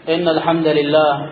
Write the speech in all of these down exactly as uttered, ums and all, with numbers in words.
إن الحمد لله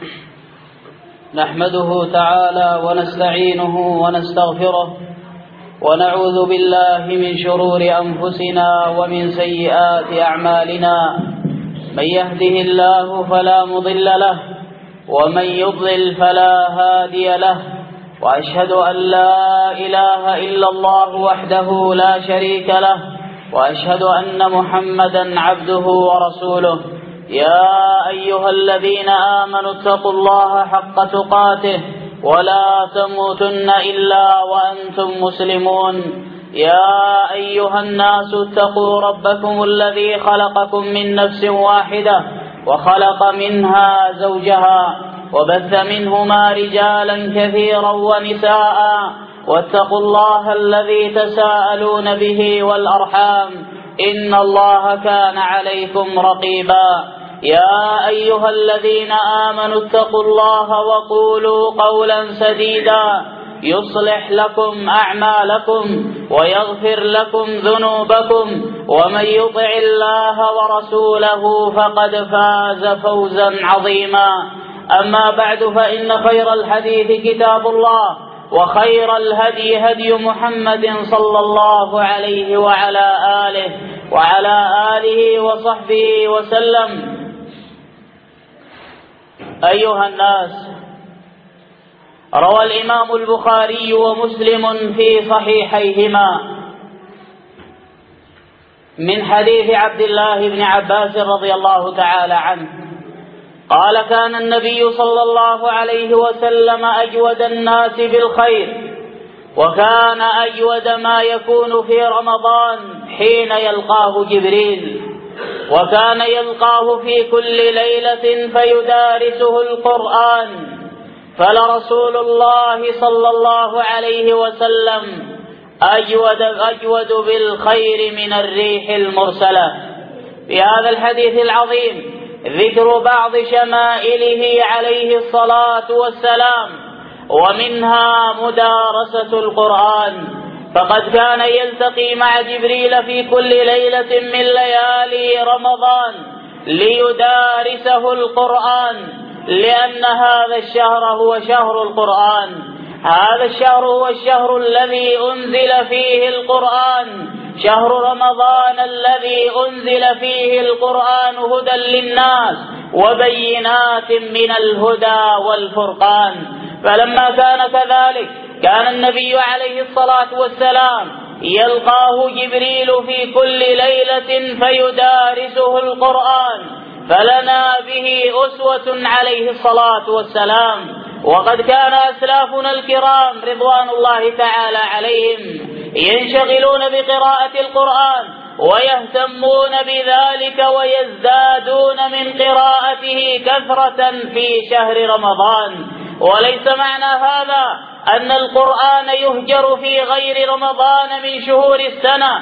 نحمده تعالى ونستعينه ونستغفره ونعوذ بالله من شرور أنفسنا ومن سيئات أعمالنا. من يهده الله فلا مضل له ومن يضلل فلا هادي له، وأشهد أن لا إله إلا الله وحده لا شريك له، وأشهد أن محمدا عبده ورسوله. يا أيها الذين آمنوا اتقوا الله حق تقاته ولا تموتن إلا وأنتم مسلمون. يا أيها الناس اتقوا ربكم الذي خلقكم من نفس واحدة وخلق منها زوجها وبث منهما رجالا كثيرا ونساء، واتقوا الله الذي تساءلون به والأرحام إن الله كان عليكم رقيبا. يا أيها الذين آمنوا اتقوا الله وقولوا قولا سديدا يصلح لكم أعمالكم ويغفر لكم ذنوبكم، ومن يطع الله ورسوله فقد فاز فوزا عظيما. أما بعد، فإن خير الحديث كتاب الله، وخير الهدي هدي محمد صلى الله عليه وعلى آله وعلى آله وصحبه وسلم. أيها الناس، روى الإمام البخاري ومسلم في صحيحيهما من حديث عبد الله بن عباس رضي الله تعالى عنه قال: كان النبي صلى الله عليه وسلم أجود الناس بالخير، وكان أجود ما يكون في رمضان حين يلقاه جبريل، وكان يلقاه في كل ليلة فيدارسه القرآن. فلرسول الله صلى الله عليه وسلم أجود, أجود بالخير من الريح المرسلة. في هذا الحديث العظيم ذكر بعض شمائله عليه الصلاة والسلام، ومنها مدارسة القرآن، فقد كان يلتقي مع جبريل في كل ليلة من ليالي رمضان ليدارسه القرآن، لأن هذا الشهر هو شهر القرآن. هذا الشهر هو الشهر الذي أنزل فيه القرآن، شهر رمضان الذي أنزل فيه القرآن هدى للناس وبينات من الهدى والفرقان. فلما كان كذلك، كان النبي عليه الصلاة والسلام يلقاه جبريل في كل ليلة فيدارسه القرآن، فلنا به أسوة عليه الصلاة والسلام. وقد كان أسلافنا الكرام رضوان الله تعالى عليهم ينشغلون بقراءة القرآن ويهتمون بذلك ويزدادون من قراءته كثرة في شهر رمضان. وليس معنى هذا أن القرآن يهجر في غير رمضان من شهور السنة،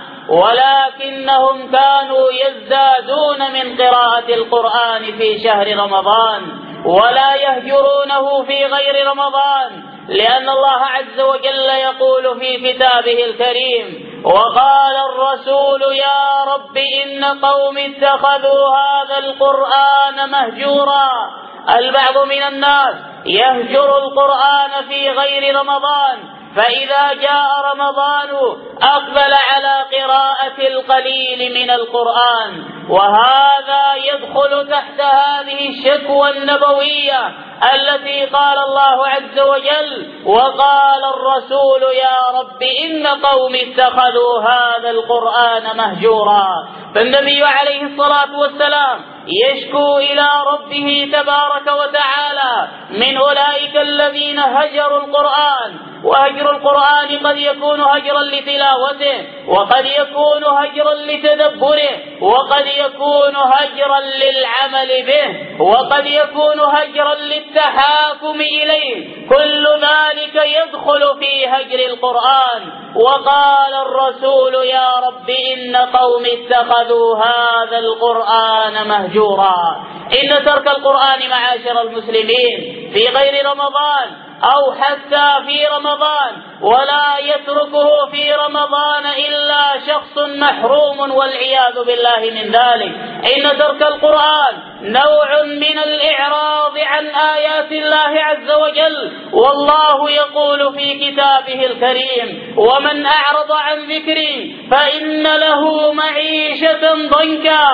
ولكنهم كانوا يزدادون من قراءة القرآن في شهر رمضان ولا يهجرونه في غير رمضان، لأن الله عز وجل يقول في كتابه الكريم: وقال الرسول يا رب إن قوم اتخذوا هذا القرآن مهجورا. البعض من الناس يهجر القرآن في غير رمضان، فإذا جاء رمضان أقبل على قراءة القليل من القرآن، وهذا يدخل تحت هذه الشكوى النبوية التي قال الله عز وجل: وقال الرسول يا رب إن قوم اتخذوا هذا القرآن مهجورا. فالنبي عليه الصلاة والسلام يشكو إلى ربه تبارك وتعالى من أولئك الذين هجروا القرآن. وهجر القرآن قد يكون هجرا لتلاوته، وقد يكون هجرا لتدبره، وقد يكون هجرا للعمل به، وقد يكون هجرا للتحاكم إليه. كل ذلك يدخل في هجر القرآن. وقال الرسول يا رب إن قوم اتخذوا هذا القرآن مهجورا. إن ترك القرآن معاشر المسلمين في غير رمضان أو حتى في رمضان، ولا يتركه في رمضان إلا شخص محروم والعياذ بالله من ذلك. إن ترك القرآن نوع من الإعراض عن آيات الله عز وجل، والله يقول في كتابه الكريم: ومن أعرض عن ذكري فإن له معيشة ضنكا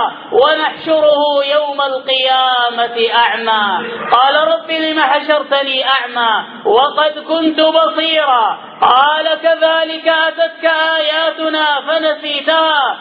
ونحشره يوم القيامة أعمى. قال: رب لم حشرتني أعمى وقد كنت بصيرا. قال: كذلك أتتك آياتنا فنسيتها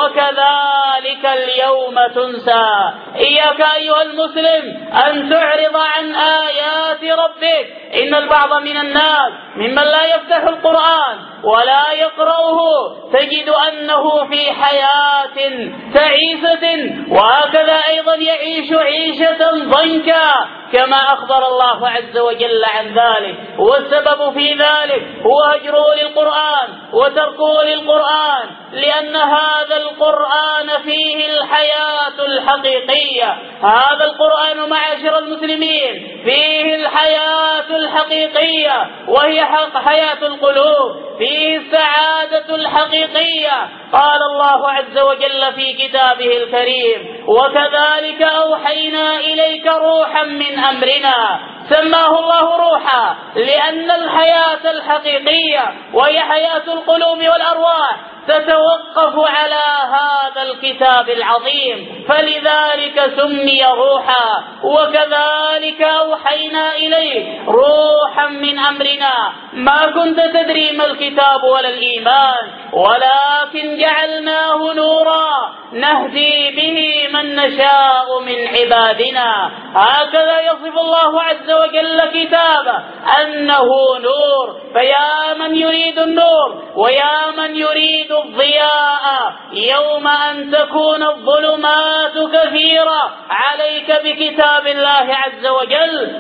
وكذلك اليوم تنسى. إياك أيها المسلم أن تعرض عن آيات ربك. إن البعض من الناس ممن لا يفتح القرآن ولا يقرأه تجد أنه في حياة تعيسة، وهكذا أيضا يعيش عيشة ضنكا كما أخبر الله عز وجل عن ذلك. والسبب في ذلك هو هجره للقرآن وتركه للقرآن، لأن هذا القرآن فيه الحياة الحقيقية. هذا القرآن معاشر المسلمين فيه الحياة الحقيقية، وهي حياة القلوب، فيه السعادة الحقيقية. قال الله عز وجل في كتابه الكريم: وكذلك أوحينا إليك روحا من أمرنا. سماه الله روحا لأن الحياة الحقيقية وهي حياة القلوب والأرواح تتوقف على هذا الكتاب العظيم، فلذلك سمي روحا. وكذلك أوحينا إليك روحا من أمرنا ما كنت تدري ما الكتاب ولا الإيمان، ولكن جعلناه نورا نهدي به من نشاء من عبادنا. هكذا يصف الله عز وجل كتابه أنه نور. فيا من يريد النور ويا من يريد الضياء يوم أن تكون الظلمات كثيرة عليك بكتاب الله عز وجل،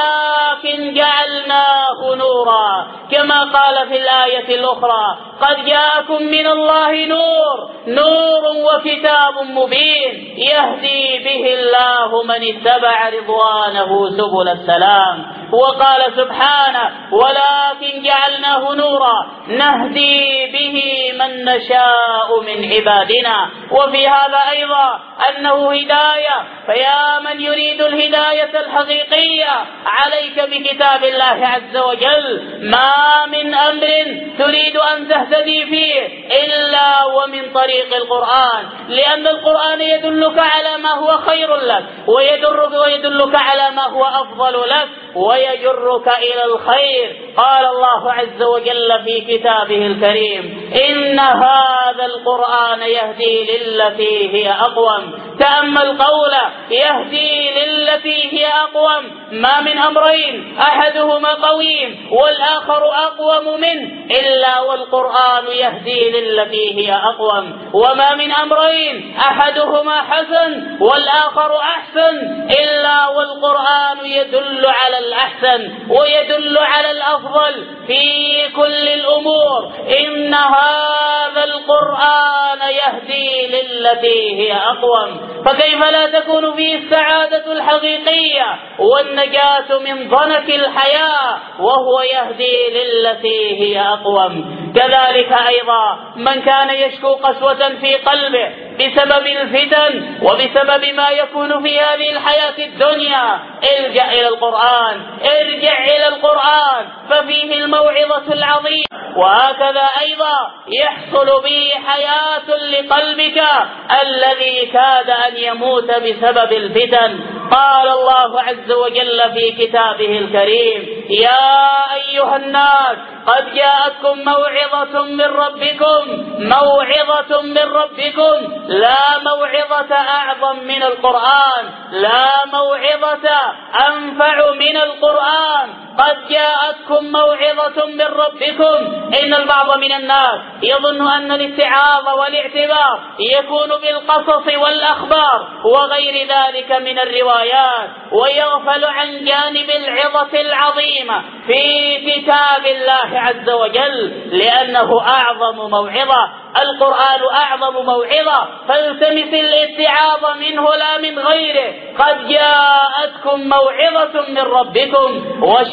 ولكن جعلناه نورا كما قال في الآية الأخرى: قد جاءكم من الله نور نور وكتاب مبين يهدي به الله من اتبع رضوانه سبل السلام. وقال سبحانه: ولكن جعلناه نورا نهدي به من نشاء من عبادنا. وفي هذا أيضا أنه هداية، فيا من يريد الهداية الحقيقية عليك بكتاب الله عز وجل. ما من أمر تريد أن تهتدي فيه إلا ومن طريق القرآن، لأن القرآن يدلك على ما هو خير لك ويدلك, ويدلك على ما هو أفضل لك ويجرك إلى الخير. قال الله عز وجل في كتابه الكريم: إن هذا القرآن يهدي للتي هي أقوم. تأمل قوله: يهدي للتي هي أقوم. ما من أمرين أحدهما قويم والآخر أقوم منه إلا والقرآن يهدي للتي هي أقوم، وما من أمرين أحدهما حسن والآخر أحسن إلا والقرآن يدل على الأحسن ويدل على الأفضل في كل الأمور. إن هذا القرآن يهدي للتي هي أقوم. فكيف لا تكون فيه السعادة الحقيقية والنجاة من ضنك الحياة وهو يهدي للتي هي أقوم؟ كذلك أيضا من كان يشكو قسوة في قلبه بسبب الفتن وبسبب ما يكون في هذه الحياة الدنيا، ارجع إلى القرآن، ارجع إلى القرآن ففيه الموعظة العظيمة. وهكذا أيضا يحصل به حياة لقلبك الذي كاد أن يموت بسبب الفتن. قال الله عز وجل في كتابه الكريم: يا أيها الناس قد جاءتكم موعظة من ربكم موعظة من ربكم لا موعظة أعظم من القرآن، لا موعظة أنفع من القرآن. قد جاءتكم موعظة من ربكم. إن البعض من الناس يظن أن الاتعاظ والاعتبار يكون بالقصص والأخبار وغير ذلك من الروايات، ويغفل عن جانب العظة العظيمة في كتاب الله عز وجل، لأنه أعظم موعظة. القرآن أعظم موعظة، فالتمس الاتعاظ منه لا من غيره. قد جاءتكم موعظة من ربكم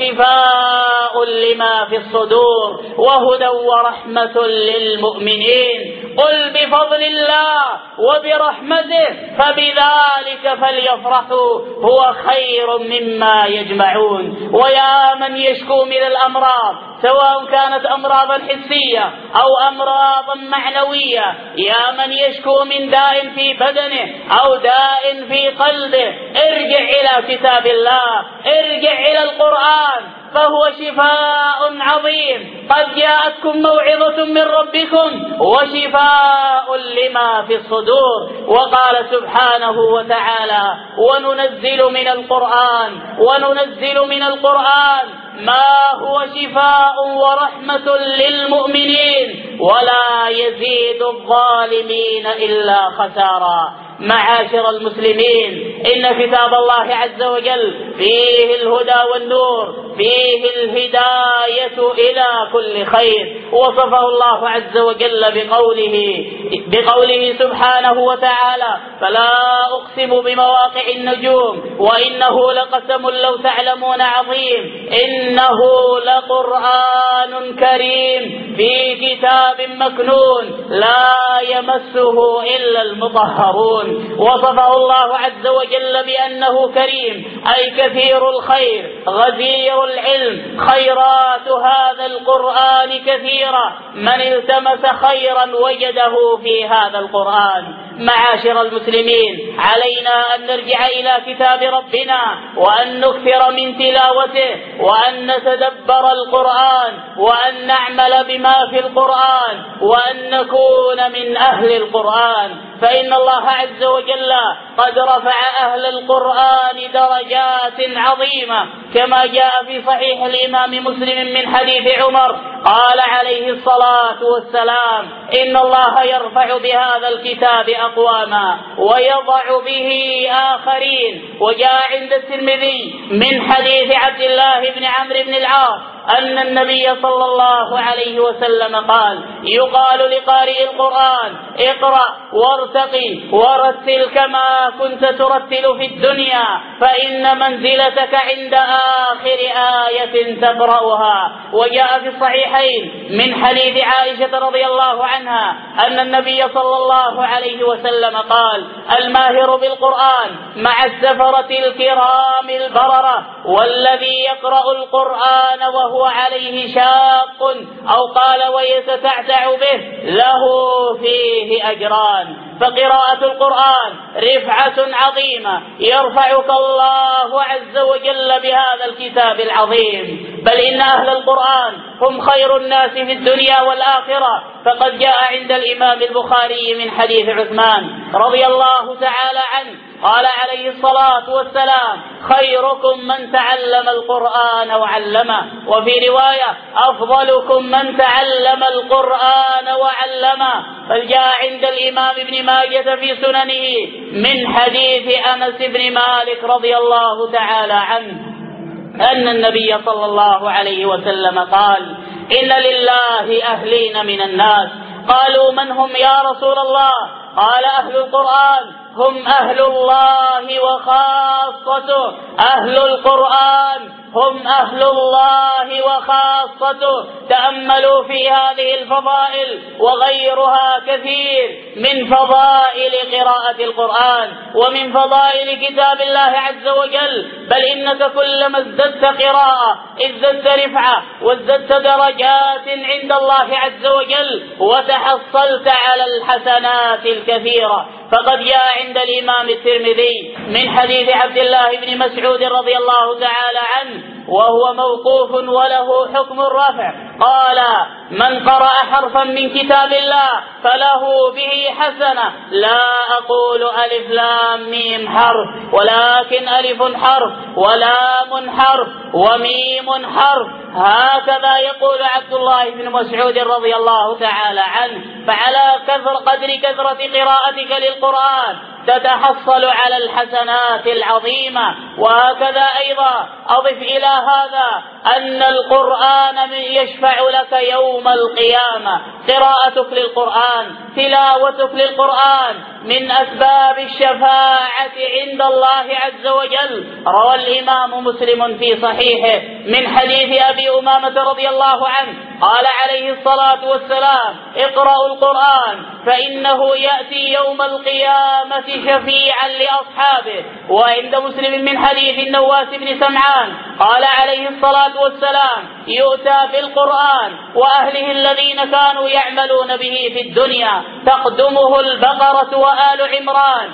وشفاء لما في الصدور وهدى ورحمة للمؤمنين. قل بفضل الله وبرحمته فبذلك فليفرحوا هو خير مما يجمعون. ويا من يشكو من الأمراض سواء كانت أمراضا حسية أو أمراضا معنوية، يا من يشكو من داء في بدنه أو داء في قلبه، ارجع إلى كتاب الله، ارجع إلى القرآن فهو شفاء عظيم. قد جاءتكم موعظة من ربكم وشفاء لما في الصدور. وقال سبحانه وتعالى: وننزل من القرآن وننزل من القرآن ما هو شفاء ورحمة للمؤمنين ولا يزيد الظالمين إلا خسارا. معاشر المسلمين، إن كتاب الله عز وجل فيه الهدى والنور، فيه الهداية إلى كل خير. وصفه الله عز وجل بقوله بقوله سبحانه وتعالى: فلا أقسم بمواقع النجوم وإنه لقسم لو تعلمون عظيم إنه لقرآن كريم في كتاب مكنون لا يمسه إلا المطهرون. وصفه الله عز وجل بأنه كريم، أي كثير الخير غزير العلم. خيرات هذا القرآن كثيرة، من التمس خيرا وجده في هذا القرآن. معاشر المسلمين، علينا أن نرجع إلى كتاب ربنا وأن نكثر من تلاوته وأن نتدبر القرآن وأن نعمل بما في القرآن وأن نكون من أهل القرآن، فإن الله عز وجل قد رفع أهل القرآن درجات عظيمة، كما جاء في صحيح الإمام مسلم من حديث عمر قال عليه الصلاة والسلام: إن الله يرفع بهذا الكتاب أقواما ويضع به آخرين. وجاء عند الترمذي من حديث عبد الله بن عمرو بن العاص أن النبي صلى الله عليه وسلم قال: يقال لقارئ القرآن: اقرأ وارتقي ورتل كما كنت ترتل في الدنيا، فإن منزلتك عند آخر آية تقرأها. وجاء في الصحيحين من حديث عائشة رضي الله عنها أن النبي صلى الله عليه وسلم قال: الماهر بالقرآن مع السفرة الكرام البررة، والذي يقرأ القرآن وهو عليه شاق أو قال ويتتعتع به له فيه أجران. فقراءة القرآن رفعة عظيمة يرفعك الله عز وجل بهذا الكتاب العظيم. بل إن أهل القرآن هم خير الناس في الدنيا والآخرة، فقد جاء عند الإمام البخاري من حديث عثمان رضي الله تعالى عنه قال عليه الصلاة والسلام: خيركم من تعلم القرآن وعلمه. وفي رواية: أفضلكم من تعلم القرآن وعلمه. فجاء عند الإمام ابن ماجة في سننه من حديث أنس بن مالك رضي الله تعالى عنه أن النبي صلى الله عليه وسلم قال: إن لله أهلين من الناس. قالوا: من هم يا رسول الله؟ قال: أهل القرآن هم أهل الله وخاصته. أهل القرآن هم أهل الله وخاصته. تأملوا في هذه الفضائل وغيرها كثير من فضائل قراءة القرآن ومن فضائل كتاب الله عز وجل. بل إنك كلما ازددت قراءة ازددت رفعة وازددت درجات عند الله عز وجل وتحصلت على الحسنات الكثيرة. فقد جاء عند الإمام الترمذي من حديث عبد الله بن مسعود رضي الله تعالى عنه وهو موقوف وله حكم الرفع قال: من قرأ حرفا من كتاب الله فله به حسنة، لا أقول ألف لام ميم حرف، ولكن ألف حرف ولام حرف وميم حرف. هكذا يقول عبد الله بن مسعود رضي الله تعالى عنه. فعلى كثر قدر كثرة قراءتك للقرآن تتحصل على الحسنات العظيمة. وهكذا أيضا أضف إلى هذا أن القرآن يشفع لك يوم القيامة. قراءتك للقرآن، تلاوتك للقرآن من أسباب الشفاعة عند الله عز وجل. روى الإمام مسلم في صحيحه من حديث أبي أمامة رضي الله عنه قال عليه الصلاة والسلام: اقرأوا القرآن فإنه يأتي يوم القيامة شفيعا لأصحابه. وعند مسلم من حديث النواس بن سمعان قال عليه الصلاة والسلام: يؤتى بالقرآن وأهله الذين كانوا يعملون به في الدنيا تقدمه البقرة وآل عمران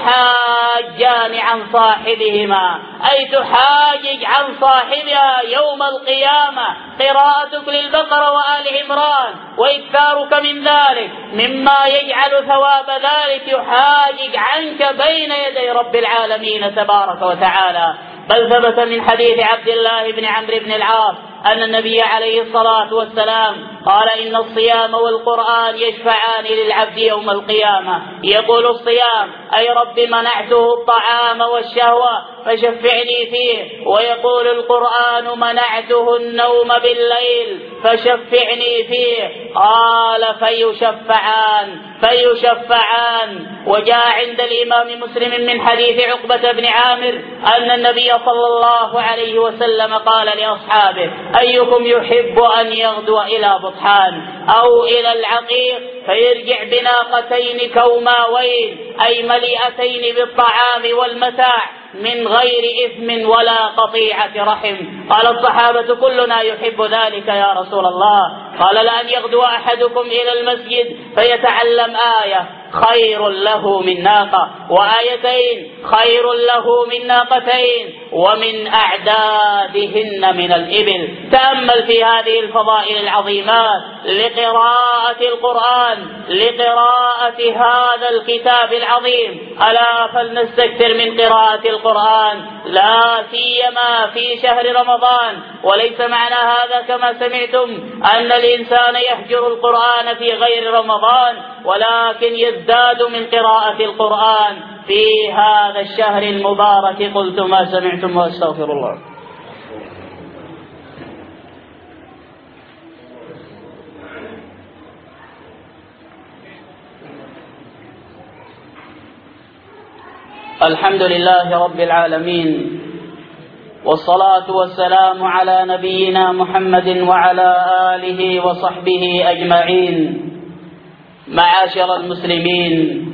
تحاجان عن صاحبهما، أي تحاجج عن صاحبها يوم القيامة. قراءتك للبقرة وآل عمران وإكثارك من ذلك مما يجعل ثواب ذلك يحاجج عنك بين يدي رب العالمين تبارك وتعالى. بل ثبت من حديث عبد الله بن عمرو بن العاص أن النبي عليه الصلاة والسلام قال: إن الصيام والقرآن يشفعان للعبد يوم القيامة. يقول الصيام: أي رب منعته الطعام والشهوة فشفعني فيه. ويقول القرآن: منعته النوم بالليل فشفعني فيه. قال: فيشفعان فيشفعان. وجاء عند الإمام مسلم من حديث عقبة بن عامر أن النبي صلى الله عليه وسلم قال لأصحابه: أيكم يحب أن يغدو إلى بطحان أو إلى العقيق فيرجع بناقتين كوماوين، أي مليئتين بالطعام والمتاع من غير إثم ولا قطيعة رحم؟ قال الصحابة: كلنا يحب ذلك يا رسول الله. قال: لأن يغدو أحدكم إلى المسجد فيتعلم آية خير له من ناقة، وآيتين خير له من ناقتين، ومن أعدادهن من الإبل. تأمل في هذه الفضائل العظيمات لقراءة القرآن، لقراءة هذا الكتاب العظيم. ألا فلنستكثر من قراءة القرآن، لا سيما في شهر رمضان. وليس معنى هذا كما سمعتم أن الإنسان يهجر القرآن في غير رمضان، ولكن يزداد من قراءة القرآن في هذا الشهر المبارك. قلت ما سمعتم واستغفر الله. الحمد لله رب العالمين، والصلاة والسلام على نبينا محمد وعلى آله وصحبه أجمعين. معاشر المسلمين،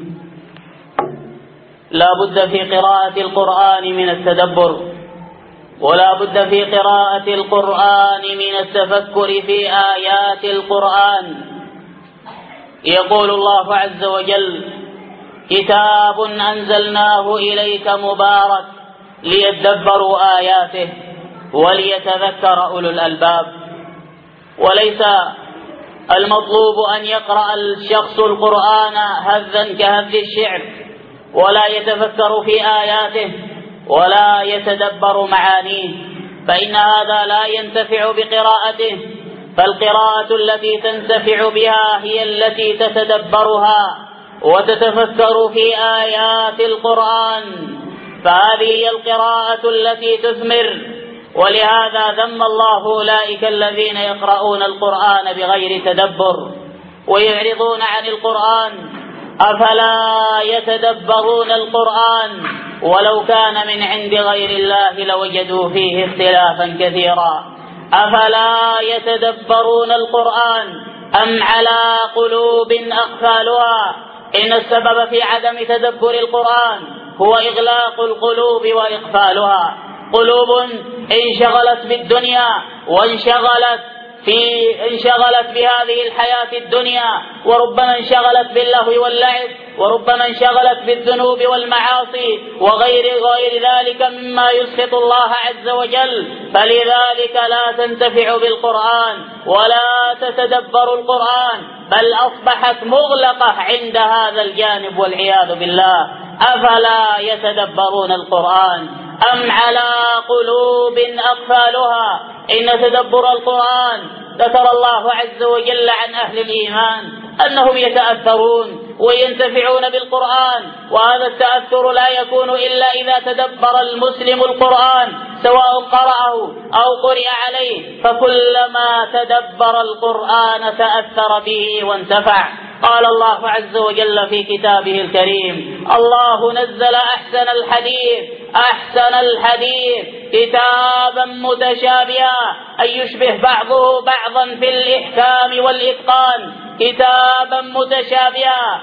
لا بد في قراءة القرآن من التدبر، ولا بد في قراءة القرآن من التفكر في آيات القرآن. يقول الله عز وجل: كتاب أنزلناه إليك مبارك ليدبروا آياته وليتذكر أولو الألباب. وليس المطلوب أن يقرأ الشخص القرآن هذا كهذ الشعر ولا يتفكر في آياته ولا يتدبر معانيه، فإن هذا لا ينتفع بقراءته. فالقراءة التي تنتفع بها هي التي تتدبرها وتتفكر في آيات القرآن، فهذه هي القراءة التي تثمر. ولهذا ذم الله أولئك الذين يقرؤون القرآن بغير تدبر ويعرضون عن القرآن. أفلا يتدبرون القرآن ولو كان من عند غير الله لوجدوا فيه اختلافا كثيرا. أفلا يتدبرون القرآن أم على قلوب أقفالها؟ إن السبب في عدم تدبر القرآن هو إغلاق القلوب وإقفالها. قلوب انشغلت بالدنيا وانشغلت في انشغلت بهذه الحياة الدنيا، وربما انشغلت باللهو واللعب، وربما انشغلت بالذنوب والمعاصي وغير غير ذلك مما يسخط الله عز وجل، فلذلك لا تنتفع بالقرآن ولا تتدبر القرآن، بل أصبحت مغلقة عند هذا الجانب والعياذ بالله. أفلا يتدبرون القرآن أم على قلوب أقفالها؟ إن تدبر القرآن ذكر الله عز وجل عن أهل الإيمان أنهم يتأثرون وينتفعون بالقرآن، وهذا التأثر لا يكون إلا إذا تدبر المسلم القرآن سواء قرأه أو قرئ عليه، فكلما تدبر القرآن تأثر به وانتفع. قال الله عز وجل في كتابه الكريم: الله نزل أحسن الحديث أحسن الحديث كتابا متشابها، أي يشبه بعضه بعضا في الإحكام والإتقان، كتابا متشابها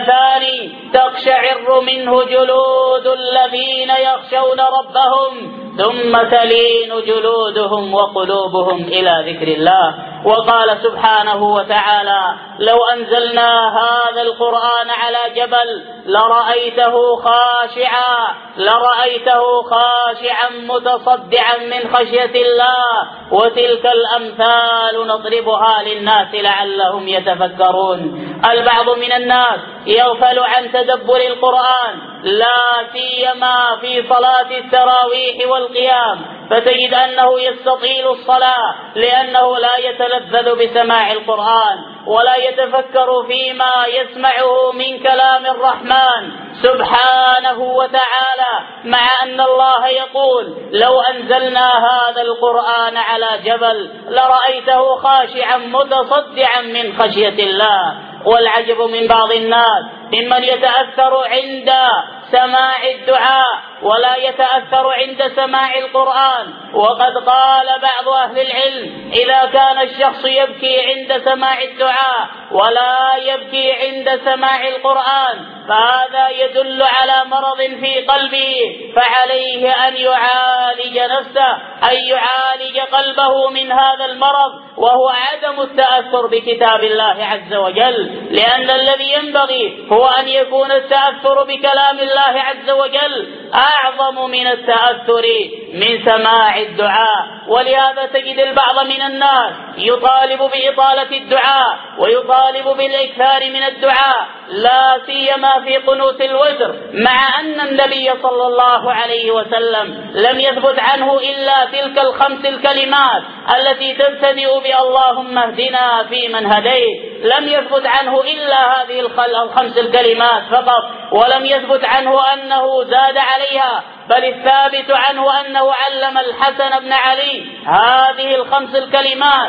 مثاني تقشعر منه جلود الذين يخشون ربهم ثم تلين جلودهم وقلوبهم إلى ذكر الله. وقال سبحانه وتعالى: لو أنزلنا هذا القرآن على جبل لرأيته خاشعا لرأيته خاشعا متصدعا من خشية الله، وتلك الأمثال نضربها للناس لعلهم يتفكرون. البعض من الناس يغفل عن تدبر القرآن، لا سيما في صلاة التراويح والقيام، فتجد أنه يستطيل الصلاة لأنه لا يتلذذ بسماع القرآن ولا يتفكر فيما يسمعه من كلام الرحمن سبحانه وتعالى، مع أن الله يقول: لو أنزلنا هذا القرآن على جبل لرأيته خاشعا متصدعا من خشية الله. والعجب من بعض الناس ممن يتأثر عند سماع الدعاء ولا يتأثر عند سماع القرآن. وقد قال بعض أهل العلم: إذا كان الشخص يبكي عند سماع الدعاء ولا يبكي عند سماع القرآن فهذا يدل على مرض في قلبه، فعليه أن يعالج نفسه، أن يعالج قلبه من هذا المرض، وهو عدم التأثر بكتاب الله عز وجل، لأن الذي ينبغي هو أن يكون التأثر بكلام الله عز وجل أعظم من التأثر من سماع الدعاء. ولهذا تجد البعض من الناس يطالب بإطالة الدعاء ويطالب بالإكثار من الدعاء، لا سيما في قنوت الوتر، مع أن النبي صلى الله عليه وسلم لم يثبت عنه إلا تلك الخمس الكلمات التي تبتدئ ب"اللهم اهدنا فيمن هديت"، لم يثبت عنه إلا هذه الخمس الكلمات فقط، ولم يثبت عنه أنه زاد عليها، بل الثابت عنه أنه علم الحسن بن علي هذه الخمس الكلمات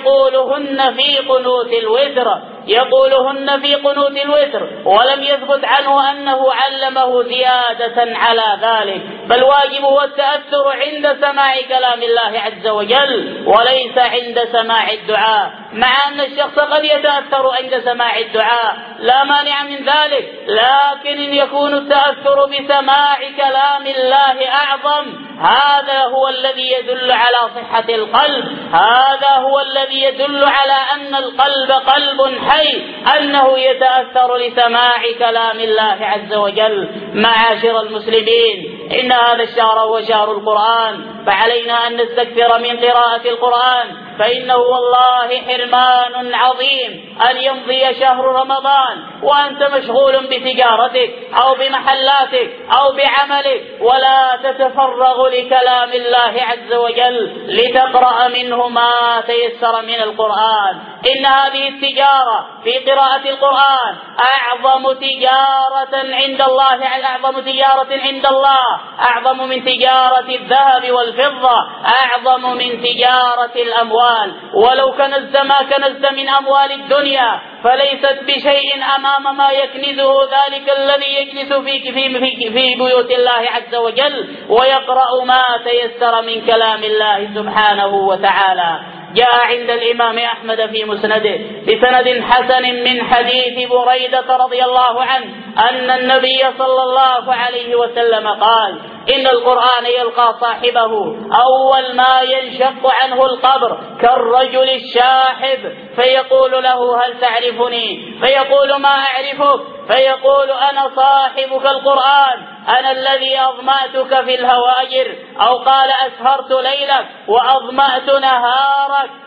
يقولهن في قنوت الوتر يقولهن في قنوت الوتر ولم يثبت عنه أنه علمه زيادة على ذلك، بل واجب هو التأثر عند سماع كلام الله عز وجل وليس عند سماع الدعاء، مع أن الشخص قد يتأثر عند سماع الدعاء لا مانع من ذلك، لكن إن يكون التأثر بسماع كلام الله أعظم، هذا هو الذي يدل على صحة القلب، هذا هو الذي يدل على أن القلب قلب حي، أنه يتأثر لسماع كلام الله عز وجل. معاشر المسلمين، إن هذا الشهر هو شهر القرآن، فعلينا أن نستكثر من قراءة القرآن، فإنه والله حرمان عظيم أن يمضي شهر رمضان وأنت مشغول بتجارتك أو بمحلاتك أو بعملك ولا تتفرغ لكلام الله عز وجل لتقرأ منه ما تيسر من القرآن. إن هذه التجارة في قراءة القرآن أعظم تجارة عند الله أعظم تجارة عند الله أعظم من تجارة الذهب والفضة، أعظم من تجارة الأموال، ولو كنزت ما كنزت من أموال الدنيا فليست بشيء أمام ما يكنزه ذلك الذي يجلس في, في, في, في بيوت الله عز وجل ويقرأ ما تيسر من كلام الله سبحانه وتعالى. جاء عند الإمام أحمد في مسنده بسند حسن من حديث بريدة رضي الله عنه أن النبي صلى الله عليه وسلم قال: إن القرآن يلقى صاحبه أول ما ينشق عنه القبر كالرجل الشاحب، فيقول له: هل تعرفني؟ فيقول: ما أعرفك. فيقول: أنا صاحبك القرآن، أنا الذي أظمأتك في الهواجر، أو قال: أسهرت ليلك وأظمأت نهارك.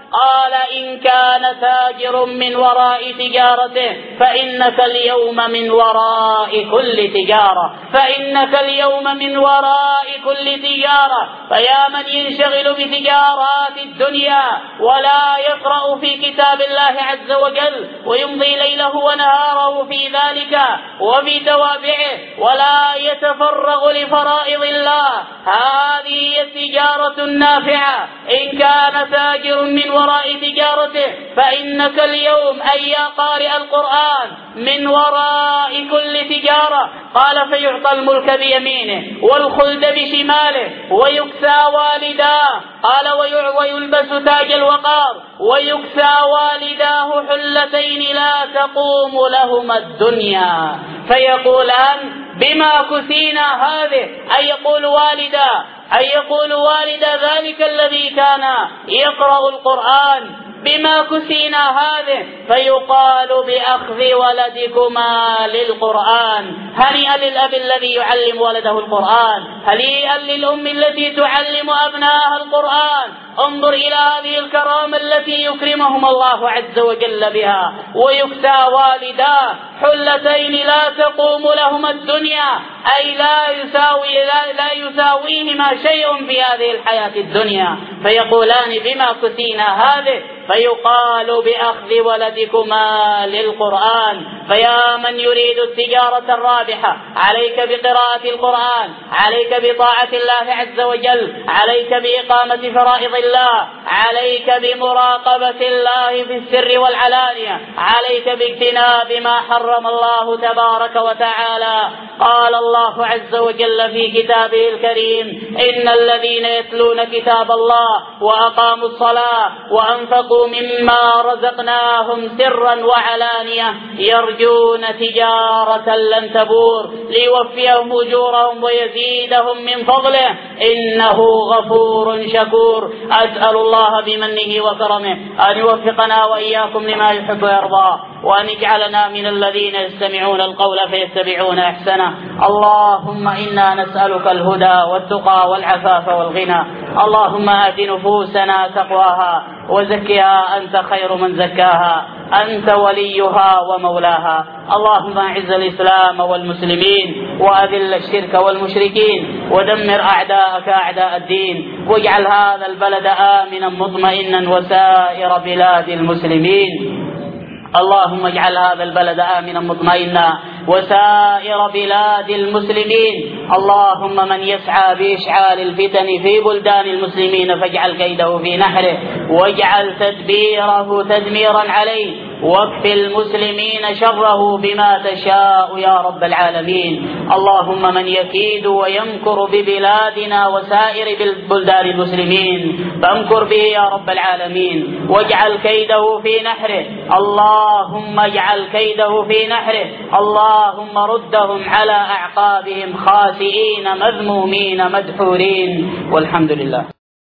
قال إن كان تاجر من وراء تجارته فإنك اليوم من وراء كل تجارة، فإنك اليوم من وراء كل تجارة. فيا من ينشغل بتجارات الدنيا ولا يقرأ في كتاب الله عز وجل ويمضي ليله ونهاره في ذلك وفي توابعه ولا يتفرغ لفرائض الله، هذه هي التجارة النافعة. إن كان تاجر من وراء تجارته فإنك اليوم أي يا قارئ القرآن من وراء كل تجارة. قال فيعطى الملك بيمينه والخلد بشماله ويكسى والداه، قال ويلبس تاج الوقار ويكسى والداه حلتين لا تقوم لهما الدنيا، فيقولان بما كسينا هذه، أي يقول والدا أي يقول والد ذلك الذي كان يقرأ القرآن بما كسينا هذه، فيقال بأخذ ولدكما للقرآن. هنيئا للأب الذي يعلم ولده القرآن، هنيئا للأم التي تعلم أبنائها القرآن. انظر إلى هذه الكرامة التي يكرمهم الله عز وجل بها. ويكسى والداه حلتين لا تقوم لهما الدنيا، أي لا يساوي لا, لا يساويهما شيء في هذه الحياة الدنيا، فيقولان بما كسينا هذه، فيقال بأخذ ولدكما للقرآن. فيا من يريد التجارة الرابحة عليك بقراءة القرآن، عليك بطاعة الله عز وجل، عليك بإقامة فرائض الله، عليك بمراقبة الله في السر والعلانية، عليك باجتناب ما حرم الله تبارك وتعالى. قال الله عز وجل في كتابه الكريم إن الذين يتلون كتاب الله وأقاموا الصلاة وأنفقوا مما رزقناهم سرا وعلانية يرجون تجارة لن تبور ليوفيهم أجورهم ويزيدهم من فضله إنه غفور شكور. أسأل الله بمنه وكرمه أن يوفقنا وإياكم لما يحب ويرضى، وأن يجعلنا من الذين يستمعون القول فيتبعون أحسنه. اللهم إنا نسألك الهدى والتقى والعفاف والغنى. اللهم آت نفوسنا تقواها وزكها أنت خير من زكاها، أنت وليها ومولاها. اللهم أعز الإسلام والمسلمين وأذل الشرك والمشركين ودمر أعداءك أعداء الدين، واجعل هذا البلد آمنا مطمئنا وسائر بلاد المسلمين. اللهم اجعل هذا البلد آمنا مطمئنا وسائر بلاد المسلمين. اللهم من يسعى بإشعال الفتن في بلدان المسلمين فاجعل كيده في نحره واجعل تدبيره تدميرا عليه، واكف المسلمين شره بما تشاء يا رب العالمين. اللهم من يكيد ويمكر ببلادنا وسائر بلدان المسلمين فامكر به يا رب العالمين واجعل كيده في نحره. اللهم اجعل كيده في نحره. اللهم ردهم على أعقابهم خاسئين مذمومين مدحورين، والحمد لله.